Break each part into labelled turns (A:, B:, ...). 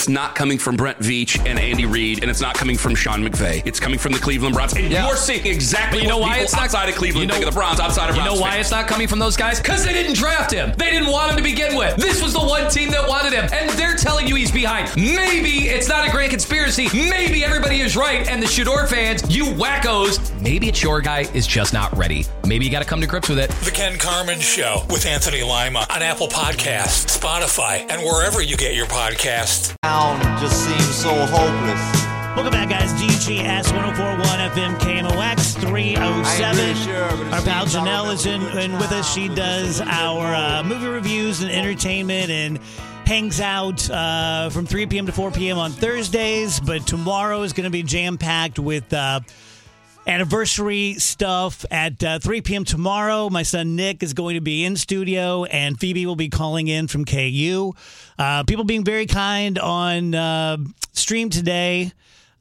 A: it's not coming from Brent Veach and Andy Reid, and it's not coming from Sean McVay. It's coming from the Cleveland Browns. And you're seeing exactly what people outside of Cleveland think of the Browns, outside of Browns.
B: You know why it's not coming from those guys? Because they didn't draft him. They didn't want him to begin with. This was the one team that wanted him, and they're telling you he's behind. Maybe it's not a grand conspiracy. Maybe everybody is right, and the Shador fans, you wackos, maybe it's your guy is just not ready. Maybe you got to come to grips with it.
C: The Ken Carman Show with Anthony Lima on Apple Podcasts, Spotify, and wherever you get your podcasts.
D: Town just seems so hopeless.
E: Welcome back, guys. DGS 104.1 FM KMOX 307. Our pal Janelle is in with us. She does our movie reviews and entertainment and hangs out from 3 p.m. to 4 p.m. on Thursdays. But tomorrow is going to be jam-packed with anniversary stuff at 3 p.m. tomorrow. My son Nick is going to be in studio, and Phoebe will be calling in from KU. People being very kind on stream today.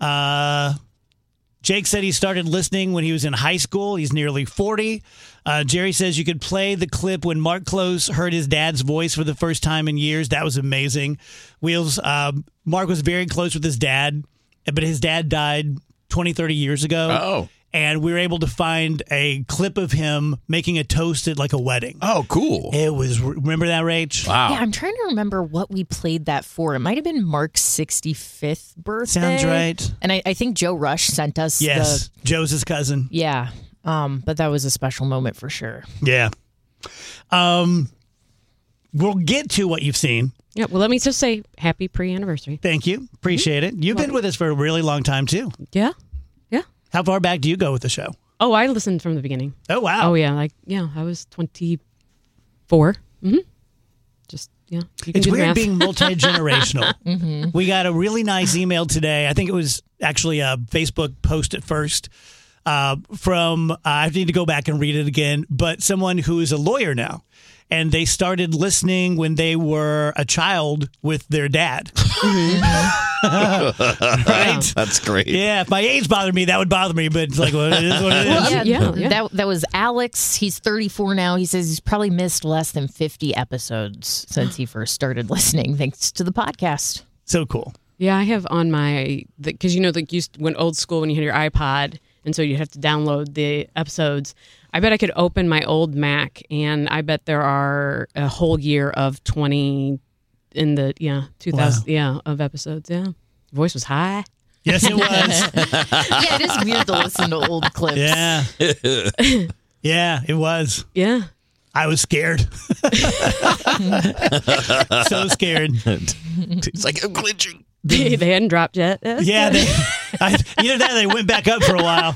E: Jake said he started listening when he was in high school. He's nearly 40. Jerry says you could play the clip when Mark Close heard his dad's voice for the first time in years. That was amazing. Wheels, Mark was very close with his dad, but his dad died 20, 30 years ago.
F: Oh.
E: And we were able to find a clip of him making a toast at like a wedding.
F: Oh, cool.
E: It was, remember that, Rach?
F: Wow.
G: Yeah, I'm trying to remember what we played that for. It might have been Mark's 65th birthday.
E: Sounds right.
G: And I think Joe Rush sent us
E: Joe's his cousin.
G: Yeah. But that was a special moment for sure.
E: Yeah. We'll get to what you've seen.
H: Yeah, well, let me just say happy pre-anniversary.
E: Thank you. Appreciate it. You've been with us for a really long time, too.
H: Yeah.
E: How far back do you go with the show?
H: Oh, I listened from the beginning.
E: Oh, wow.
H: Oh, yeah. I was 24. Mm-hmm. Just, yeah.
E: It's weird being multi-generational. We got a really nice email today. I think it was actually a Facebook post at first from, I need to go back and read it again, but someone who is a lawyer now. And they started listening when they were a child with their dad. Right?
F: That's great.
E: Yeah, if my age bothered me, that would bother me, but it's like, well, it is what it is.
G: Yeah. That was Alex. He's 34 now. He says he's probably missed less than 50 episodes since he first started listening, thanks to the podcast.
E: So cool.
H: Yeah, I have on my, because like you went old school when you had your iPod, and so you have to download the episodes. I bet I could open my old Mac, and I bet there are a whole year of 20 in the 2000 of episodes. Yeah, voice was high.
E: Yes, it was.
G: Yeah, it is weird to listen to old clips.
E: Yeah, yeah, it was.
H: Yeah,
E: I was scared. So scared.
F: It's like I'm glitching.
H: They hadn't dropped yet.
E: Yeah, either that or they went back up for a while.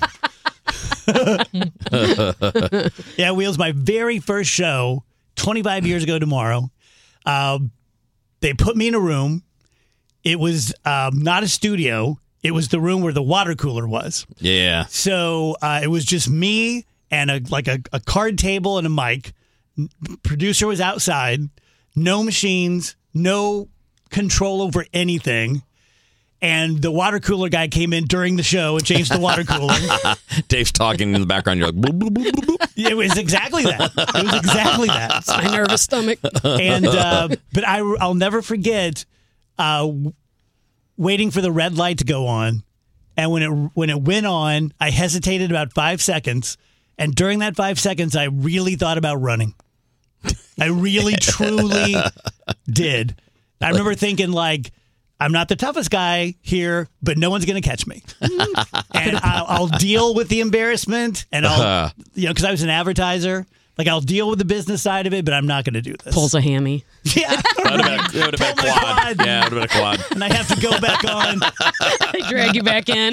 E: Yeah, Wheels, my very first show, 25 years ago tomorrow, they put me in a room. It was not a studio. It was the room where the water cooler was.
F: Yeah.
E: So it was just me and a card table and a mic. Producer was outside. No machines. No control over anything. And the water cooler guy came in during the show and changed the water cooler.
F: Dave's talking in the background. You're like, boop, boop, boop, boop, boop.
E: It was exactly that. It was exactly that.
H: It's my nervous stomach.
E: And but I'll never forget waiting for the red light to go on. And when it went on, I hesitated about 5 seconds. And during that 5 seconds, I really thought about running. I really, truly did. I remember thinking, like, I'm not the toughest guy here, but no one's going to catch me. And I'll deal with the embarrassment, and I'll, because I was an advertiser, like I'll deal with the business side of it, but I'm not going to do this.
H: Pulls a hammy.
E: Yeah.
F: It would have been a quad. Yeah, it would have been a quad.
E: And I have to go back on.
H: They drag you back in.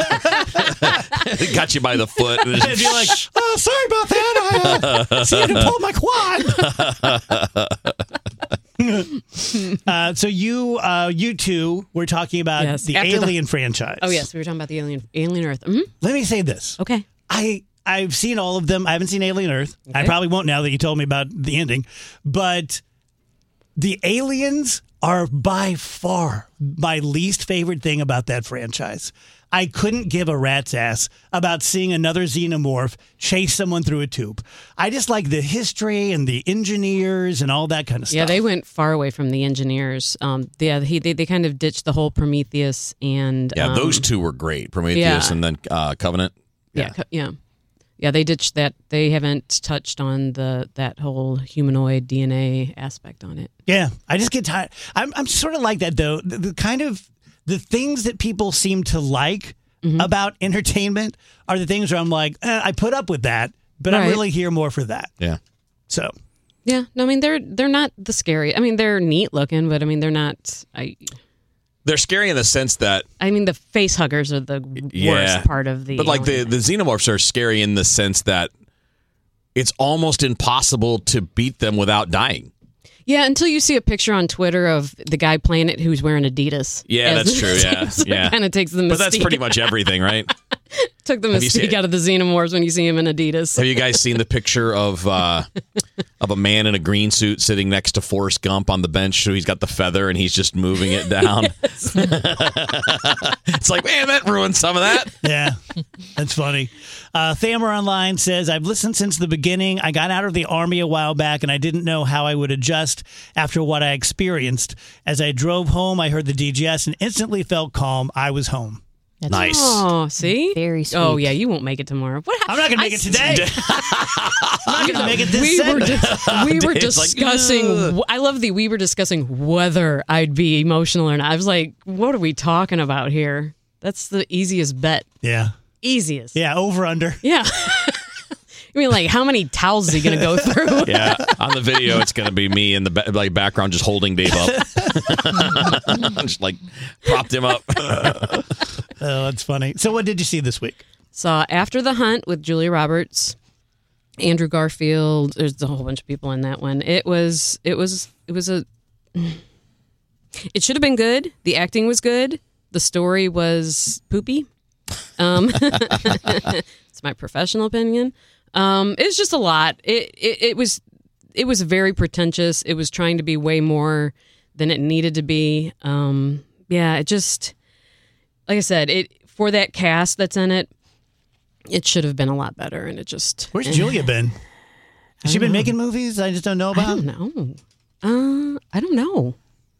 F: It got you by the foot.
E: And you're like, oh, sorry about that. I had to pull my quad. So you two were talking about the Alien franchise.
H: Oh, yes. We were talking about the Alien Earth. Mm-hmm.
E: Let me say this.
H: Okay.
E: I've seen all of them. I haven't seen Alien Earth. Okay. I probably won't now that you told me about the ending. But the aliens are by far my least favorite thing about that franchise. I couldn't give a rat's ass about seeing another xenomorph chase someone through a tube. I just like the history and the engineers and all that kind of stuff.
H: Yeah, they went far away from the engineers. They kind of ditched the whole Prometheus and
F: those two were great, Prometheus and then Covenant.
H: Yeah, they ditched that. They haven't touched on that whole humanoid DNA aspect on it.
E: Yeah, I just get tired. I'm sort of like that though. The kind of the things that people seem to like about entertainment are the things where I'm like, I put up with that, but I'm really here more for that.
F: Yeah.
E: So.
H: Yeah, no, I mean they're not the scary. I mean they're neat looking, but I mean they're not.
F: They're scary in the sense that...
H: I mean, the face huggers are the worst part of the...
F: But like the xenomorphs are scary in the sense that it's almost impossible to beat them without dying.
H: Yeah, until you see a picture on Twitter of the guy playing it who's wearing Adidas.
F: Yeah, that's true, yeah.
H: Kind of takes the mystique.
F: But that's pretty much everything, right?
H: Took the mystique out of the xenomorphs when you see him in Adidas.
F: Have you guys seen the picture of a man in a green suit sitting next to Forrest Gump on the bench? So he's got the feather and he's just moving it down. It's like, man, that ruined some of that.
E: Yeah, that's funny. Thamer Online says, I've listened since the beginning. I got out of the Army a while back and I didn't know how I would adjust after what I experienced. As I drove home, I heard the DGS and instantly felt calm. I was home.
G: That's
F: nice.
H: Oh, see?
G: Very sweet.
H: Oh, yeah, you won't make it tomorrow.
E: I'm not going to make it today. I'm not going to make it this
H: we were discussing,
F: like,
H: I love we were discussing whether I'd be emotional or not. I was like, what are we talking about here? That's the easiest bet.
E: Yeah.
H: Easiest.
E: Yeah, over under.
H: Yeah. I mean, like, how many towels is he going to go through?
F: Yeah, on the video, it's going to be me in the background just holding Dave up. Just like propped him up.
E: Oh, that's funny. So what did you see this week?
H: Saw After the Hunt with Julia Roberts, Andrew Garfield. There's a whole bunch of people in that one. It should have been good. The acting was good. The story was poopy. It's my professional opinion. It's just a lot. It was very pretentious. It was trying to be way more than it needed to be. It just, like I said, for that cast that's in it, it should have been a lot better. And it just...
E: Where's Julia been? Has she been making movies I just don't know about?
H: I don't know.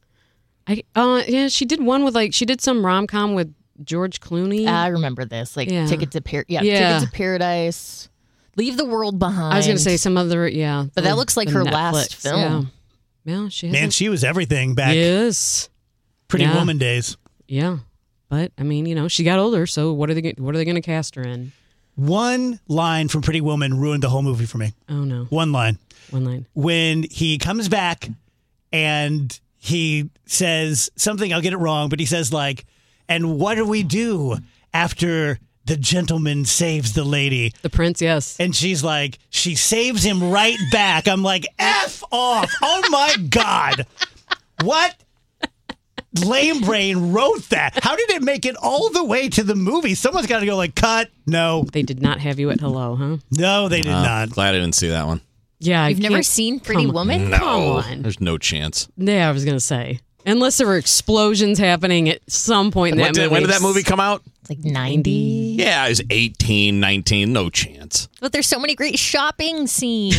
H: She did one with she did some rom-com with George Clooney.
G: I remember this. Ticket to Ticket to Paradise. Leave the World Behind.
H: I was going to say some other,
G: But that looks like her
H: Netflix,
G: last film.
H: Yeah,
E: she was everything back.
H: Yes.
E: Pretty Woman days.
H: Yeah. But, I mean, she got older, so what are they going to cast her in?
E: One line from Pretty Woman ruined the whole movie for me.
H: Oh, no.
E: One line.
H: When
E: he comes back and he says something, I'll get it wrong, but he says and what do we do after the gentleman saves the lady?
H: The prince, yes.
E: And she's like, she saves him right back. I'm like, F off. Oh, my God. What lame brain wrote that? How did it make it all the way to the movie? Someone's got to go cut. No.
H: They did not have you at hello, huh?
E: No, they did not.
F: Glad I didn't see that one.
H: Yeah.
G: You've never seen Pretty Woman?
F: No.
H: Come on.
F: There's no chance.
H: Yeah, I was going to say. Unless there were explosions happening at some point in that movie.
F: When did that movie come out?
G: It's 90.
F: Yeah, it was 18, 19. No chance.
G: But there's so many great shopping scenes.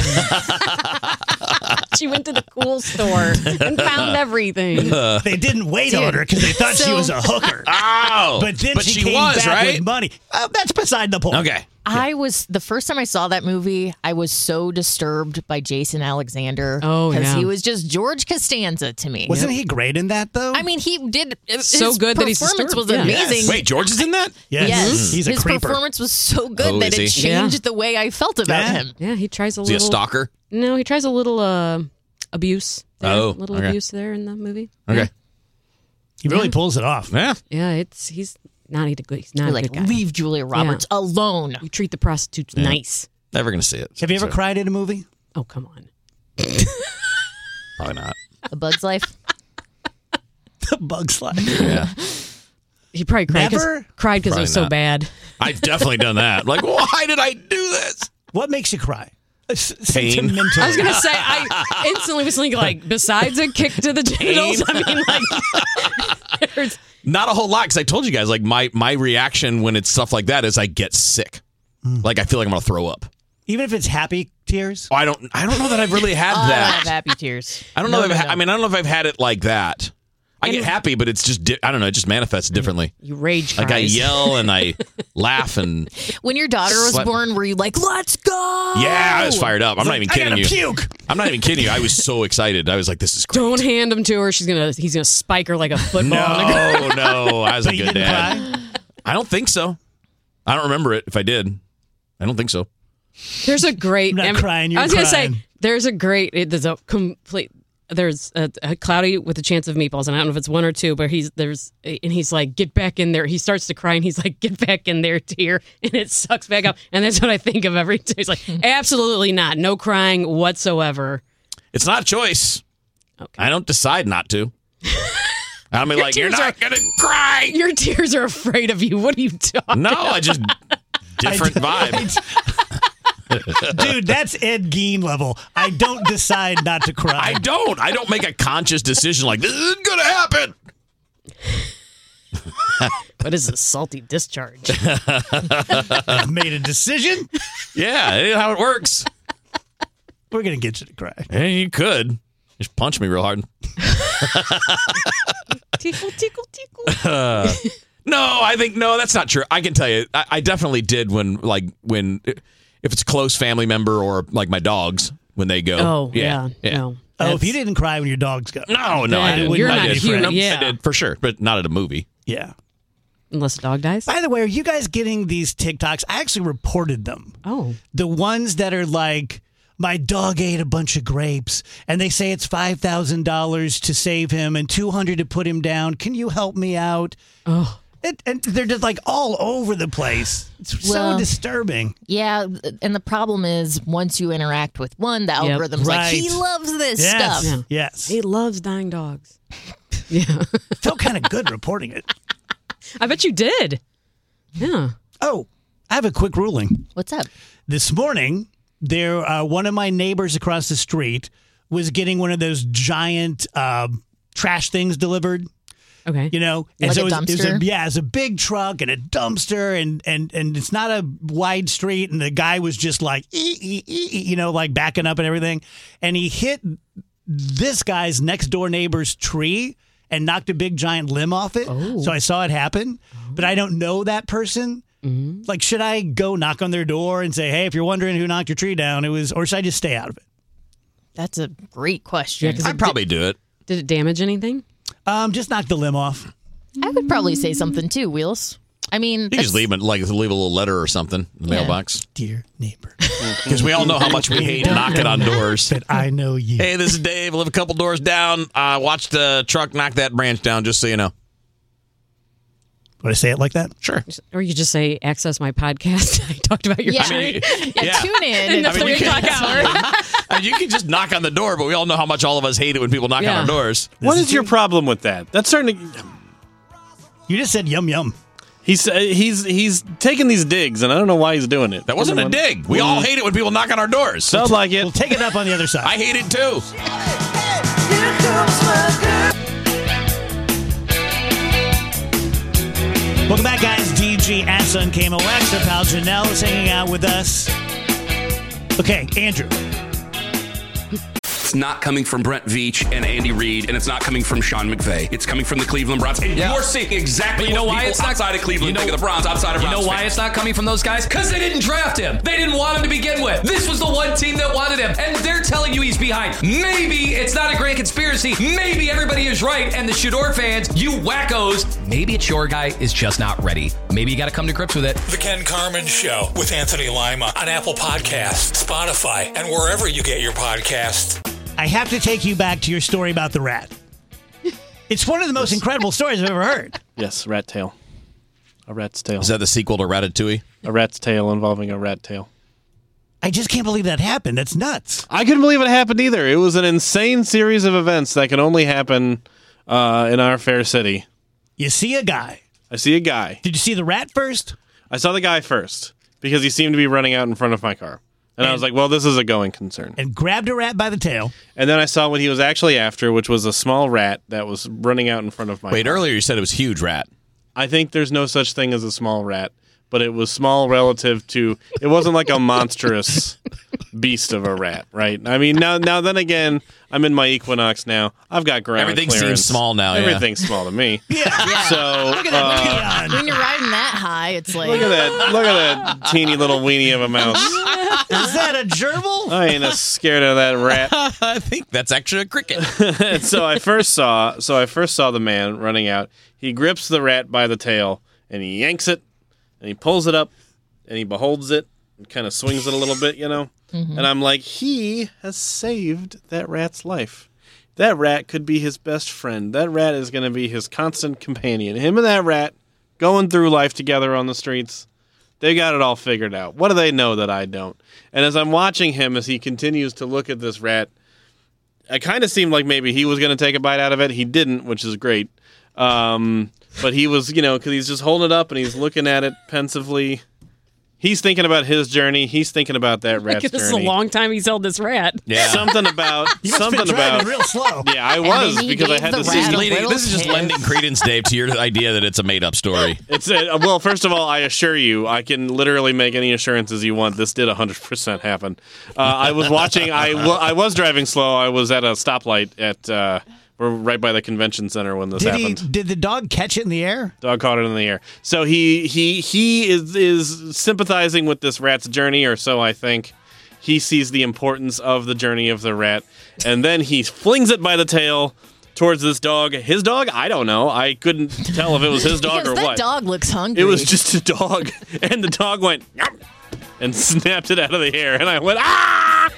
H: She went to the cool store and found everything.
E: They didn't wait on her because they thought she was a hooker.
F: Oh!
E: But then she came back with money. That's beside the point.
F: Okay.
G: The first time I saw that movie, I was so disturbed by Jason Alexander.
H: Oh, yeah.
G: Because he was just George Costanza to me.
E: Wasn't he great in that, though?
G: I mean, he did.
H: So good that he's
G: performance was
H: disturbed.
G: amazing.
F: Yes. Wait, George is in that?
E: Yes. He's a
G: His
E: creeper.
G: performance was so good that it changed the way I felt about him.
H: Yeah, he tries a
F: Is
H: little...
F: he a stalker?
H: No, he tries a little abuse.
F: Oh,
H: okay. Abuse there in the movie.
F: Okay.
H: Yeah.
E: He really pulls it off.
F: Yeah.
H: Yeah, he's not a good guy.
G: Leave Julia Roberts alone.
H: You treat the prostitutes nice.
F: Never going to see it.
E: Have you ever cried at a movie?
H: Oh, come on.
F: Probably not.
G: A Bug's Life.
E: The Bug's Life.
F: Yeah.
H: He probably cried because it was so
F: not.
H: bad.
F: I've definitely done that. Like, why did I do this?
E: What makes you cry? Sentimental.
H: I was gonna say I instantly was thinking like besides a kick to the genitals. I mean like there's
F: Not a whole lot, because I told you guys, like, my reaction when it's stuff like that is I get sick. Like, I feel like I'm going to throw up.
E: Even if it's happy tears?
F: Oh, I don't know that I've really had
G: I
F: that.
G: have happy tears.
F: I don't know. I mean, I don't know if I've had it like that. I get happy, but it's just I don't know. It just manifests differently.
H: you rage
F: Like I
H: cries.
F: yell and I laugh and
G: When your daughter was born, were you like, let's go?
F: yeah, I was fired up. I'm not even kidding you.
E: Puke.
F: I'm not even kidding you. I was so excited. I was like, this is great.
H: Don't hand him to her. He's gonna spike her like a football.
F: No, I was
E: But
F: a
E: you
F: good
E: didn't
F: dad.
E: cry?
F: I don't think so. I don't remember it. If I did, I don't think so.
H: There's a great.
E: I'm not crying, you're
H: I was gonna
E: crying.
H: say there's a great. There's a complete. There's a Cloudy with a Chance of Meatballs, and I don't know if it's one or two, but he's like, get back in there. He starts to cry, and he's like, get back in there, tear, and it sucks back up. And that's what I think of every day. He's like, absolutely not, no crying whatsoever.
F: It's not a choice.
H: Okay.
F: I don't decide not to. I mean, like, you're
H: tears
F: not gonna cry.
H: Your tears are afraid of you. What are you talking?
F: No, I just different vibe.
E: Dude, that's Ed Gein level. I don't decide not to cry.
F: I don't make a conscious decision like this is gonna happen.
H: What is a salty discharge?
E: I've made a decision.
F: Yeah, it is how it works.
E: We're going to get you to cry.
F: Hey, you could just punch me real hard.
H: Tickle, tickle, tickle.
F: No, I think no, that's not true. I can tell you, I definitely did when if it's a close family member or like my dogs when they go.
H: Oh yeah. No.
E: Oh, if you didn't cry when your dogs go.
F: No, I didn't.
H: You're
F: I
H: not
F: did.
H: human. Yeah.
F: I did for sure, but not at a movie.
E: Yeah.
H: Unless a dog dies.
E: By the way, are you guys getting these TikToks? I actually reported them.
H: Oh.
E: The ones that are like, my dog ate a bunch of grapes, and they say it's $5,000 to save him and $200 to put him down. Can you help me out?
H: Oh.
E: And they're just like all over the place. It's so disturbing.
G: Yeah, and the problem is once you interact with one, the algorithm's like, he loves this stuff.
E: Yeah. Yes.
H: He loves dying dogs. Yeah.
E: Felt kind of good reporting it.
H: I bet you did. Yeah.
E: Oh, I have a quick ruling.
G: What's up?
E: This morning, one of my neighbors across the street was getting one of those giant trash things delivered.
H: Okay.
E: You know,
G: Like a dumpster?
E: It's a big truck and a dumpster, and it's not a wide street. And the guy was just like, like backing up and everything. And he hit this guy's next door neighbor's tree and knocked a big giant limb off it.
H: Oh.
E: So I saw it happen, but I don't know that person.
H: Mm-hmm.
E: Like, should I go knock on their door and say, hey, if you're wondering who knocked your tree down, or should I just stay out of it?
G: That's a great question.
F: I'd probably do it.
H: Did it damage anything?
E: Just knock the limb off.
G: I would probably say something too, Wheels. I mean,
F: You just leave a little letter or something in the mailbox.
E: Dear neighbor.
F: Because we all know how much we hate knocking on doors.
E: But I know you.
F: Hey, this is Dave. I live a couple doors down. Watch the truck knock that branch down, just so you know.
E: Would I say it like that?
F: Sure.
H: Or you just say, access my podcast. I talked about your tree.
G: Tune in.
H: In the 3 o'clock hour.
F: I mean, you can just knock on the door, but we all know how much all of us hate it when people knock on our doors.
I: What is your problem with that? That's starting to.
E: You just said yum yum.
I: He's taking these digs, and I don't know why he's doing it.
F: That wasn't a dig. We all hate it when people knock on our doors.
I: Sounds like it.
E: We'll take it up on the other side.
F: I hate it too.
E: Welcome back, guys. DG at Sun KMOX. Our pal Janelle is hanging out with us. Okay, Andrew.
A: It's not coming from Brent Veach and Andy Reid, and it's not coming from Sean McVay. It's coming from the Cleveland Browns. And you're seeing exactly
B: But you know
A: what
B: why
A: people
B: it's not
A: outside of Cleveland think of the Browns, outside of
B: You
A: Browns
B: know why
A: fans.
B: it's not coming from those guys? Because they didn't draft him. They didn't want him to begin with. This was the one team that wanted him, and they're telling you he's behind. Maybe it's not a grand conspiracy. Maybe everybody is right, and the Shador fans, you wackos, maybe it's your guy is just not ready. Maybe you got to come to grips with it.
C: The Ken Carman Show with Anthony Lima on Apple Podcasts, Spotify, and wherever you get your podcasts.
E: I have to take you back to your story about the rat. It's one of the most incredible stories I've ever heard.
I: Yes, rat tail. A rat's tail.
F: Is that the sequel to Ratatouille?
I: A rat's tail involving a rat tail.
E: I just can't believe that happened. That's nuts.
I: I couldn't believe it happened either. It was an insane series of events that can only happen in our fair city.
E: You see a guy.
I: I see a guy.
E: Did you see the rat first?
I: I saw the guy first because he seemed to be running out in front of my car. And I was like, well, this is a going concern.
E: And grabbed a rat by the tail.
I: And then I saw what he was actually after, which was a small rat that was running out in front of my
F: Wait,
I: car.
F: earlier you said it was huge rat.
I: I think there's no such thing as a small rat, but it was small relative to, it wasn't like a monstrous beast of a rat, right? I mean, now then again, I'm in my Equinox now. I've got ground
F: Everything
I: clearance.
F: seems small now, yeah.
I: Everything's small to me.
E: Yeah.
I: So
E: Look at that.
G: When you're riding that high, it's like
I: look at that teeny little weenie of a mouse.
E: Is that a gerbil?
I: I ain't as scared of that rat.
F: I think that's actually a cricket.
I: So I first saw the man running out. He grips the rat by the tail and he yanks it and he pulls it up and he beholds it and kind of swings it a little bit, And I'm like, he has saved that rat's life. That rat could be his best friend. That rat is going to be his constant companion. Him and that rat going through life together on the streets. They got it all figured out. What do they know that I don't? And as I'm watching him as he continues to look at this rat, it kind of seemed like maybe he was going to take a bite out of it. He didn't, which is great. But he was, because he's just holding it up and he's looking at it pensively. He's thinking about his journey. He's thinking about that rat's journey.
H: This is a long time he's held this rat.
F: Yeah.
I: Something about
E: real slow.
I: Yeah, I was because I had to see.
F: This is just lending credence, Dave, to your idea that it's a made-up story.
I: It's well, first of all, I assure you, I can literally make any assurances you want. This did 100% happen. I was watching. I was driving slow. I was at a stoplight at. We're right by the convention center when this happened.
E: Did the dog catch it in the air?
I: Dog caught it in the air. So he is sympathizing with this rat's journey, or so I think. He sees the importance of the journey of the rat, and then he flings it by the tail towards this dog. His dog? I don't know. I couldn't tell if it was his dog or
G: that
I: what.
G: That dog looks hungry.
I: It was just a dog, and the dog went and snapped it out of the air, and I went, ah!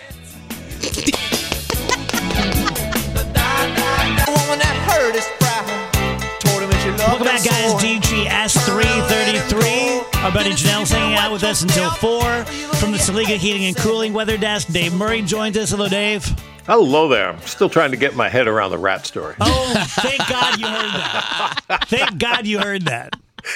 E: Welcome back, guys. DGS 333. Our buddy Janelle's hanging out with us until 4. From the Saliga Heating and Cooling Weather Desk, Dave Murray joins us. Hello, Dave.
J: Hello there. I'm still trying to get my head around the rat story.
E: Oh, thank God you heard that. Thank God you heard that.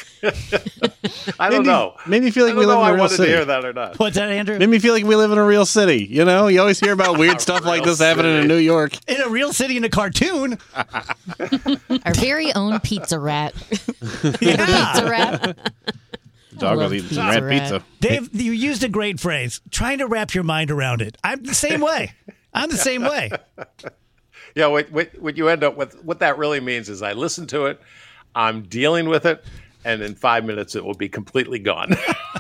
J: I don't know.
I: Made me feel like we live in a real
J: wanted
I: city.
J: to hear that or not.
E: What's that, Andrew?
I: Made me feel like we live in a real city. You always hear about weird stuff like this happening in New York.
E: In a real city in a cartoon.
G: Our very own pizza rat.
E: Yeah.
G: Pizza rat.
I: Dog was eating some rat pizza.
E: Dave, you used a great phrase. Trying to wrap your mind around it. I'm the same way.
J: Yeah, what you end up with, what that really means is I listen to it, I'm dealing with it, and in 5 minutes it will be completely gone.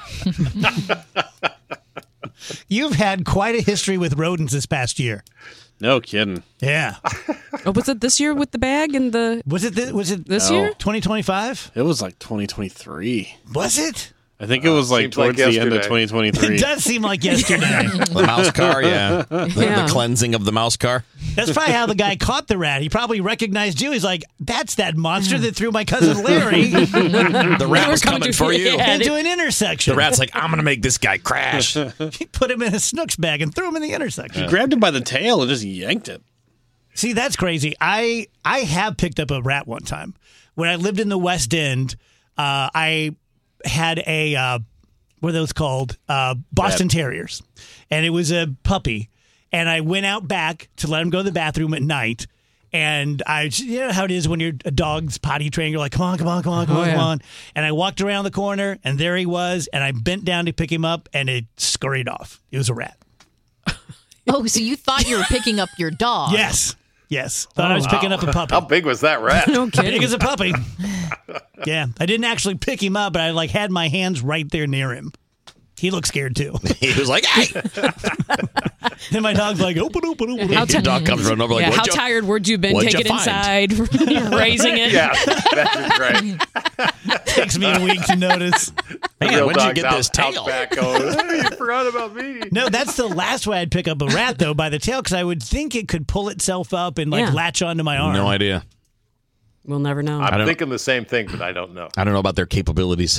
E: You've had quite a history with rodents this past year.
I: No kidding.
E: Yeah.
H: Oh, was it this year with the bag and the?
E: Was it this
H: year?
E: 2025?
I: It was like 2023.
E: Was it?
I: I think it was like towards the end of 2023.
E: It does seem like yesterday.
F: The mouse car, yeah. The cleansing of the mouse car.
E: That's probably how the guy caught the rat. He probably recognized you. He's like, that's that monster that threw my cousin Larry
F: The rat was coming for you.
E: into an intersection.
F: The rat's like, I'm going to make this guy crash.
E: He put him in a Snooks bag and threw him in the intersection.
I: He grabbed him by the tail and just yanked it.
E: See, that's crazy. I have picked up a rat one time. When I lived in the West End, I had a, what are those called? Boston Terriers. And it was a puppy. And I went out back to let him go to the bathroom at night. And you know how it is when you're a dog's potty trained, you're like, come on. And I walked around the corner and there he was. And I bent down to pick him up and it scurried off. It was a rat.
G: Oh, so you thought you were picking up your dog?
E: Yes. Thought I was picking up a puppy.
J: How big was that rat?
H: No kidding.
E: Big as a puppy. Yeah. I didn't actually pick him up, but I had my hands right there near him. He looked scared too.
F: He was like, hey.
E: Then my dog's like, open.
F: Your dog comes running over like,
H: how tired would you have been taking it inside, raising it?
J: Yeah, that's great.
E: Takes me a week to notice.
F: Man, when'd you get this tail?
J: Out back going, you forgot about me.
E: No, that's the last way I'd pick up a rat, though, by the tail, because I would think it could pull itself up and latch onto my arm.
F: No idea.
H: We'll never know.
J: I'm thinking the same thing, but I don't know.
F: I don't know about their capabilities.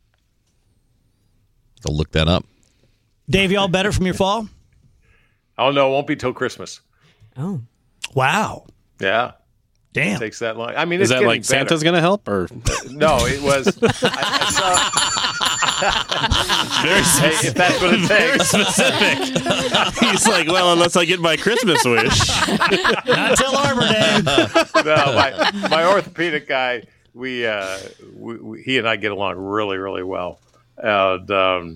F: I'll look that up.
E: Dave, you all better from your fall?
J: Oh, no, it won't be till Christmas.
H: Oh.
E: Wow.
J: Yeah.
E: Damn.
J: It takes that long. I mean,
I: Is
J: it's
I: that like
J: better.
I: Santa's going to help? Or
J: No, it was.
I: Very
J: Hey, if that's what it takes.
I: specific. He's like, well, unless I get my Christmas wish.
E: Not till Arbor Day.
J: No, my orthopedic guy, he and I get along really, really well. And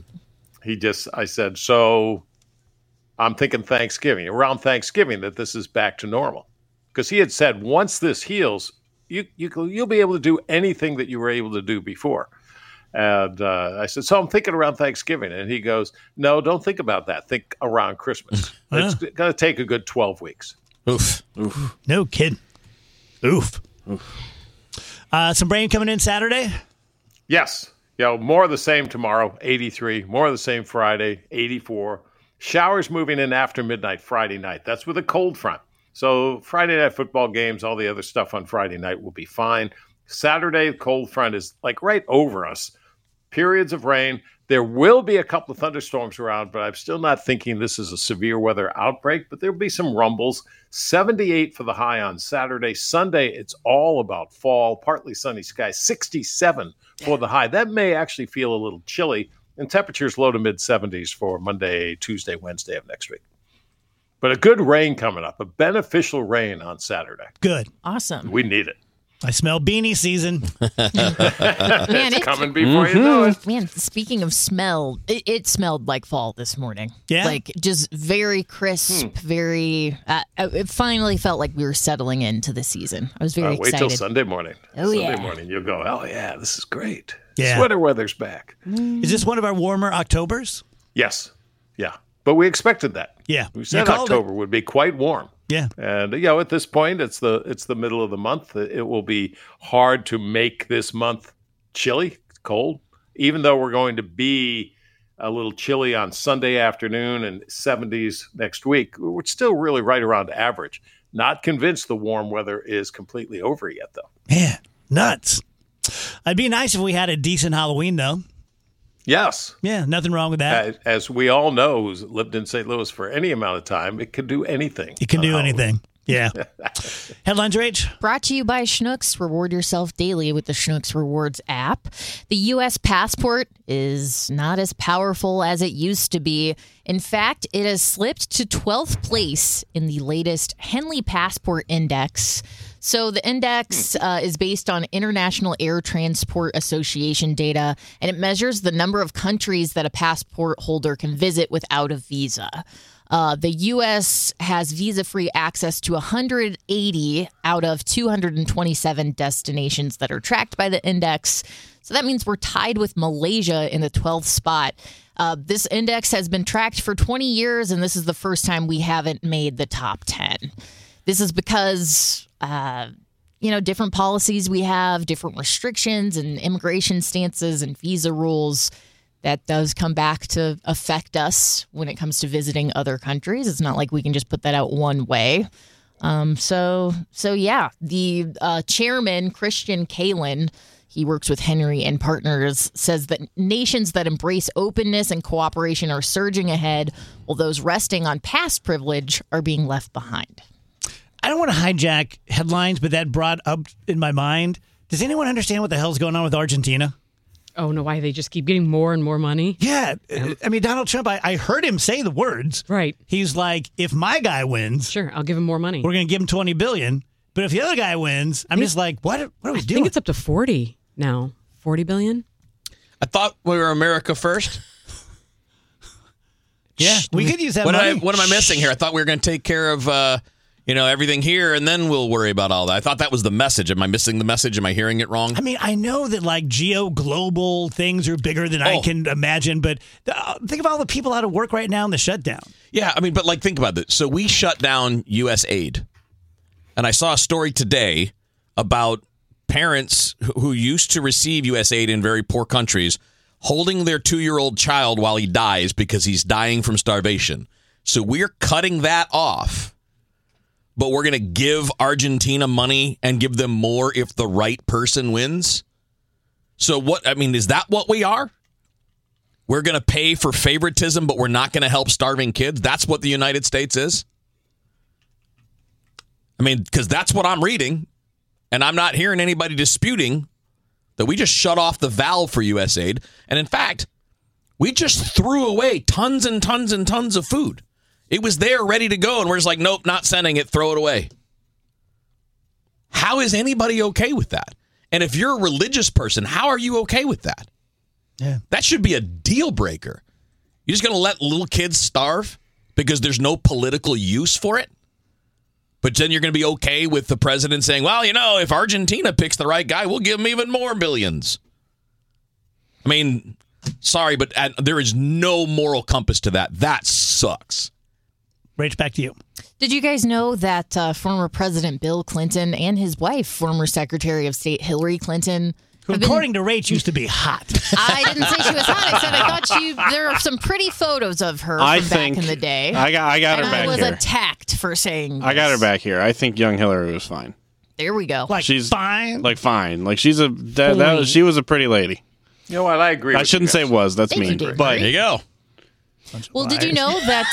J: I said, so I'm thinking around Thanksgiving, that this is back to normal. Because he had said, once this heals, you'll be able to do anything that you were able to do before. And I said, so I'm thinking around Thanksgiving. And he goes, no, don't think about that. Think around Christmas. It's going to take a good 12 weeks.
F: Oof.
E: No kidding. Oof. Some rain coming in Saturday?
J: Yes. More of the same tomorrow, 83. More of the same Friday, 84. Showers moving in after midnight Friday night. That's with a cold front. So Friday night football games, all the other stuff on Friday night will be fine. Saturday, the cold front is like right over us. Periods of rain. There will be a couple of thunderstorms around, but I'm still not thinking this is a severe weather outbreak, but there'll be some rumbles. 78 for the high on Saturday. Sunday, it's all about fall, partly sunny skies. 67 for the high. That may actually feel a little chilly, and temperatures low to mid 70s for Monday, Tuesday, Wednesday of next week. But a good rain coming up, a beneficial rain on Saturday.
E: Good.
G: Awesome.
J: We need it.
E: I smell beanie season.
J: It's coming before you know it.
G: Man, speaking of smell, it smelled like fall this morning.
E: Yeah?
G: Like just very crisp, very... it finally felt like we were settling into the season. I was very
J: Wait
G: excited.
J: till Sunday morning.
G: Oh,
J: Sunday
G: yeah.
J: morning, you'll go, oh, yeah, this is great.
E: Yeah.
J: Sweater weather's back.
E: Is this one of our warmer Octobers?
J: Yes. Yeah. But we expected that.
E: Yeah.
J: We said October would be quite warm.
E: Yeah.
J: And, at this point, it's the middle of the month. It will be hard to make this month chilly, cold, even though we're going to be a little chilly on Sunday afternoon and 70s next week. We're still really right around average. Not convinced the warm weather is completely over yet, though.
E: Man, nuts. It'd be nice if we had a decent Halloween, though.
J: Yes.
E: Yeah, nothing wrong with that.
J: As we all know, who's lived in St. Louis for any amount of time, it can do anything.
E: It can do anything. Yeah. Headlines, Rach?
G: Brought to you by Schnucks. Reward yourself daily with the Schnucks Rewards app. The U.S. passport is not as powerful as it used to be. In fact, it has slipped to 12th place in the latest Henley Passport Index. So the index is based on International Air Transport Association data, and it measures the number of countries that a passport holder can visit without a visa. The U.S. has visa-free access to 180 out of 227 destinations that are tracked by the index. So that means we're tied with Malaysia in the 12th spot. This index has been tracked for 20 years, and this is the first time we haven't made the top 10. This is because, different policies we have, different restrictions and immigration stances and visa rules. That does come back to affect us when it comes to visiting other countries. It's not like we can just put that out one way. So yeah, the chairman, Christian Kalin, he works with Henry and Partners, says that nations that embrace openness and cooperation are surging ahead, while those resting on past privilege are being left behind.
E: I don't want to hijack headlines, but that brought up in my mind, does anyone understand what the hell's going on with Argentina?
H: Oh, no, why? They just keep getting more and more money?
E: Yeah. I mean, Donald Trump, I heard him say the words.
H: Right.
E: He's like, if my guy wins...
H: Sure, I'll give him more money.
E: We're going to give him $20 billion. But if the other guy wins, I'm just like, what are we doing?
H: I think it's up to 40 now. 40 billion?
F: I thought we were America first.
E: Yeah, we could use that money.
F: What am I missing here? I thought we were going to take care of... everything here, and then we'll worry about all that. I thought that was the message. Am I missing the message? Am I hearing it wrong?
E: I mean, I know that like geo-global things are bigger than I can imagine, but think of all the people out of work right now in the shutdown.
F: Yeah, I mean, but think about it. So we shut down U.S. aid, and I saw a story today about parents who used to receive U.S. aid in very poor countries holding their 2-year-old child while he dies because he's dying from starvation. So we're cutting that off. But we're going to give Argentina money and give them more if the right person wins? So is that what we are? We're going to pay for favoritism, but we're not going to help starving kids? That's what the United States is? I mean, because that's what I'm reading, and I'm not hearing anybody disputing that we just shut off the valve for USAID. And in fact, we just threw away tons and tons and tons of food. It was there ready to go, and we're just like, nope, not sending it, throw it away. How is anybody okay with that? And if you're a religious person, how are you okay with that?
E: Yeah.
F: That should be a deal breaker. You're just going to let little kids starve because there's no political use for it? But then you're going to be okay with the president saying, well, if Argentina picks the right guy, we'll give them even more billions. I mean, sorry, but there is no moral compass to that. That sucks.
E: Rach, back to you.
G: Did you guys know that former President Bill Clinton and his wife, former Secretary of State Hillary Clinton,
E: who, according to Rach, used to be hot.
G: I didn't say she was hot. I said I thought there are some pretty photos of her from back in the day.
I: I got her back here.
G: I was attacked for saying this.
I: I got her back here. I think young Hillary was fine.
G: There we go.
E: She's fine?
I: Fine. Like, she was a pretty lady.
J: You know what? I agree.
I: I shouldn't say was. That's mean.
G: But
F: there you go.
G: Well, did you know that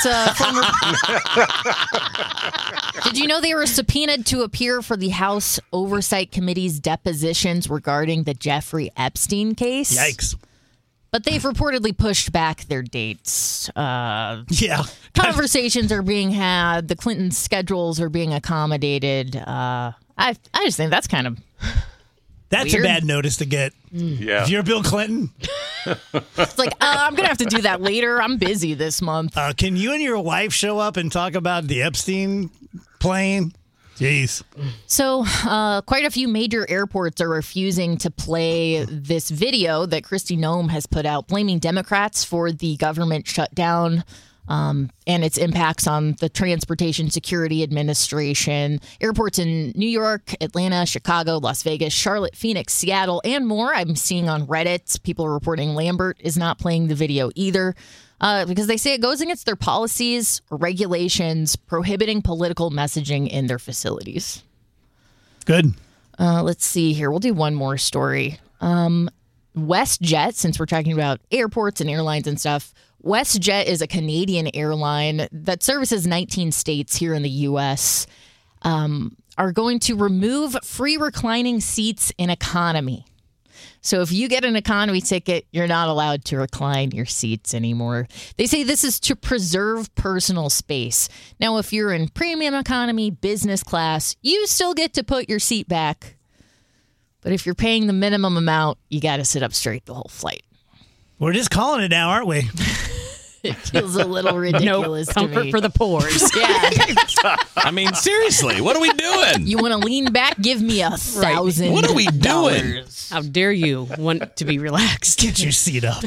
G: Did you know they were subpoenaed to appear for the House Oversight Committee's depositions regarding the Jeffrey Epstein case?
E: Yikes.
G: But they've reportedly pushed back their dates.
E: Yeah.
G: Conversations are being had. The Clinton schedules are being accommodated. I just think that's kind of
E: That's
G: weird.
E: A bad notice to get.
J: Yeah.
E: If you're Bill Clinton.
G: It's like, I'm going to have to do that later. I'm busy this month.
E: Can you and your wife show up and talk about the Epstein plane? Jeez.
G: So quite a few major airports are refusing to play this video that Kristi Noem has put out, blaming Democrats for the government shutdown and its impacts on the Transportation Security Administration. Airports in New York, Atlanta, Chicago, Las Vegas, Charlotte, Phoenix, Seattle, and more. I'm seeing on Reddit, people are reporting Lambert is not playing the video either because they say it goes against their policies or regulations prohibiting political messaging in their facilities.
E: Good.
G: Let's see here. We'll do one more story. WestJet, since we're talking about airports and airlines and stuff, WestJet is a Canadian airline that services 19 states here in the U.S., are going to remove free reclining seats in economy. So if you get an economy ticket, you're not allowed to recline your seats anymore. They say this is to preserve personal space. Now, if you're in premium economy, business class, you still get to put your seat back. But if you're paying the minimum amount, you got to sit up straight the whole flight.
E: We're just calling it now, aren't we?
G: It feels a little ridiculous to me.
H: Comfort for the pores.
G: Yeah.
F: I mean, seriously, what are we doing?
G: You want to lean back? Give me $1,000.
F: What are we doing?
H: How dare you want to be relaxed?
E: Get your seat up.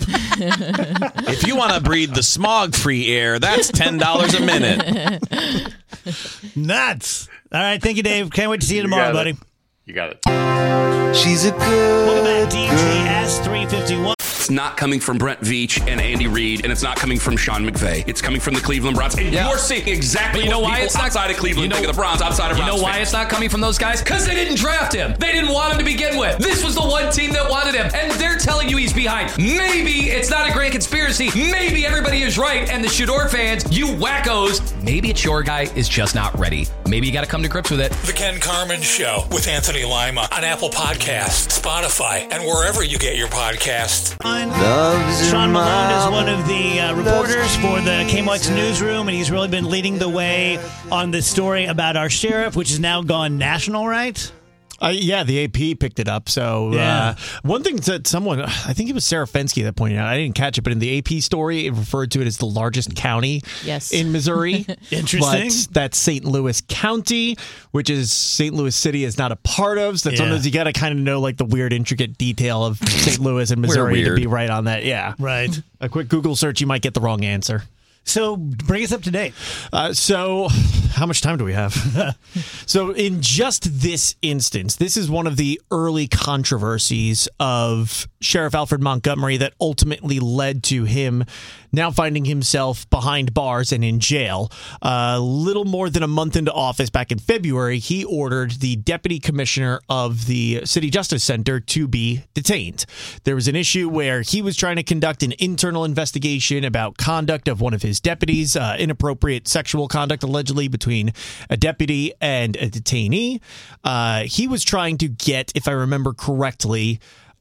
F: If you want to breathe the smog-free air, that's $10 a minute.
E: Nuts. All right, thank you, Dave. Can't wait to see you tomorrow, buddy.
J: You got it.
D: She's a good
E: Welcome back, DGS 351.
A: It's not coming from Brent Veach and Andy Reid, and it's not coming from Sean McVay. It's coming from the Cleveland Browns. And you're seeing exactly what people outside of Cleveland think of the Browns, outside of Browns.
B: You know why
A: fans.
B: it's not coming from those guys? Because they didn't draft him. They didn't want him to begin with. This was the one team that wanted him, and they're telling you he's behind. Maybe it's not a grand conspiracy. Maybe everybody is right, and the Shador fans, you wackos, maybe it's your guy is just not ready. Maybe you got to come to grips with it.
C: The Ken Carmen Show with Anthony Lima on Apple Podcasts, Spotify, and wherever you get your podcasts.
E: Sean Malone is one of the reporters for the KMOX newsroom, and he's really been leading the way on this story about our sheriff, which has now gone national, right?
K: Yeah, the AP picked it up. So one thing that someone, I think it was Sarah Fensky that pointed out, I didn't catch it, but in the AP story, it referred to it as the largest county in Missouri.
E: Interesting.
K: But that's St. Louis County, which is St. Louis City is not a part of. So sometimes you got to kind of know like the weird, intricate detail of St. Louis and Missouri to be right on that. Yeah.
E: Right.
K: A quick Google search, you might get the wrong answer.
E: So bring us up to date.
K: So how much time do we have? So in just this instance, this is one of the early controversies of Sheriff Alfred Montgomery that ultimately led to him now finding himself behind bars and in jail. A little more than a month into office back in February, he ordered the deputy commissioner of the City Justice Center to be detained. There was an issue where he was trying to conduct an internal investigation about conduct of one of his deputies, inappropriate sexual conduct allegedly between a deputy and a detainee. He was trying to get, if I remember correctly,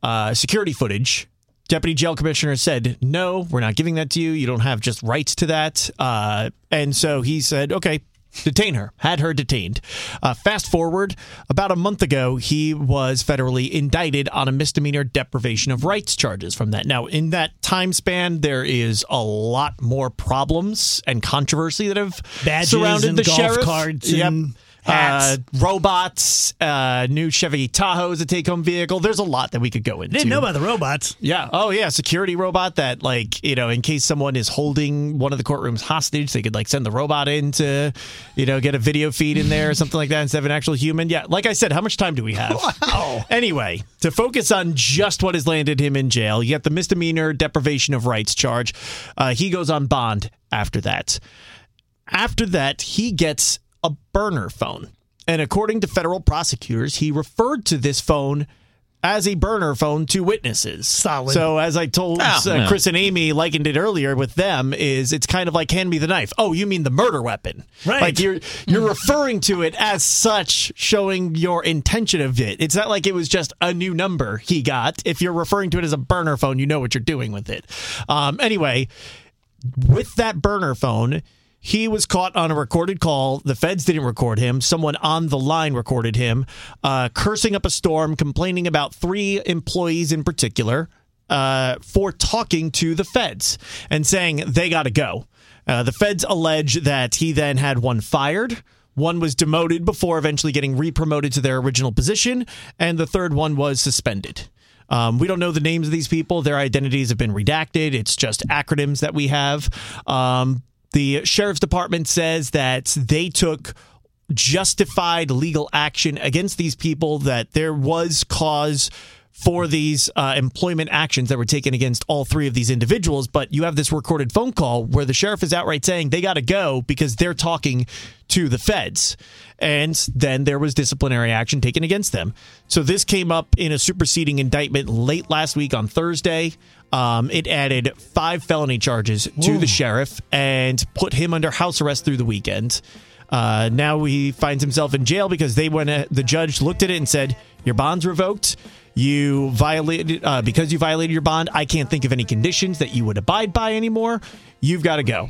K: security footage. Deputy Jail Commissioner said, no, we're not giving that to you. You don't have just rights to that. And so he said, okay, detain her, had her detained. Fast forward, about a month ago, he was federally indicted on a misdemeanor deprivation of rights charges from that. Now, in that time span, there is a lot more problems and controversy that have surrounded the
E: golf
K: sheriff.
E: Carts and hats.
K: Robots, new Chevy Tahoe as a take-home vehicle. There's a lot that we could go into.
E: Didn't know about the robots.
K: Yeah. Oh, yeah. Security robot that, in case someone is holding one of the courtrooms hostage, they could, send the robot in to, get a video feed in there or something like that instead of an actual human. Yeah. Like I said, how much time do we have?
E: Wow.
K: Anyway, to focus on just what has landed him in jail, you get the misdemeanor deprivation of rights charge. He goes on bond after that. After that, he gets a burner phone. And according to federal prosecutors, he referred to this phone as a burner phone to witnesses.
E: Solid.
K: So as I told Chris and Amy, likened it earlier with them, it's kind of like hand me the knife. Oh, you mean the murder weapon.
E: Right.
K: Like you're referring to it as such, showing your intention of it. It's not like it was just a new number he got. If you're referring to it as a burner phone, you know what you're doing with it. Anyway, with that burner phone, he was caught on a recorded call. The feds didn't record him. Someone on the line recorded him cursing up a storm, complaining about 3 employees in particular for talking to the feds and saying they got to go. The feds allege that he then had one fired. One was demoted before eventually getting re-promoted to their original position. And the third one was suspended. We don't know the names of these people. Their identities have been redacted. It's just acronyms that we have. The sheriff's department says that they took justified legal action against these people, that there was cause for these employment actions that were taken against all 3 of these individuals. But you have this recorded phone call where the sheriff is outright saying they got to go because they're talking to the feds. And then there was disciplinary action taken against them. So this came up in a superseding indictment late last week on Thursday. It added 5 felony charges to the sheriff and put him under house arrest through the weekend. Now he finds himself in jail because the judge looked at it and said, your bond's revoked. You violated because you violated your bond. I can't think of any conditions that you would abide by anymore. You've got to go.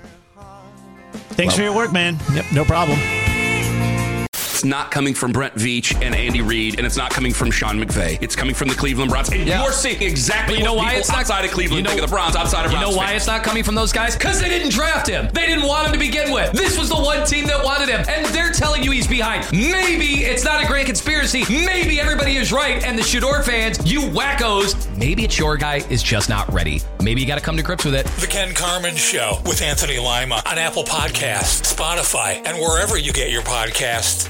E: Thanks for your work, man.
K: Yep, no problem.
A: It's not coming from Brent Veach and Andy Reid, and it's not coming from Sean McVay. It's coming from the Cleveland Browns. And you're seeing exactly what people outside of Cleveland think of the Browns, outside of Browns.
B: You know why it's not coming from those guys? Because they didn't draft him. They didn't want him to begin with. This was the one team that wanted him, and they're telling you he's behind. Maybe it's not a grand conspiracy. Maybe everybody is right, and the Shador fans, you wackos, maybe it's your guy is just not ready. Maybe you got to come to grips with it.
C: The Ken Carman Show with Anthony Lima on Apple Podcasts, Spotify, and wherever you get your podcasts.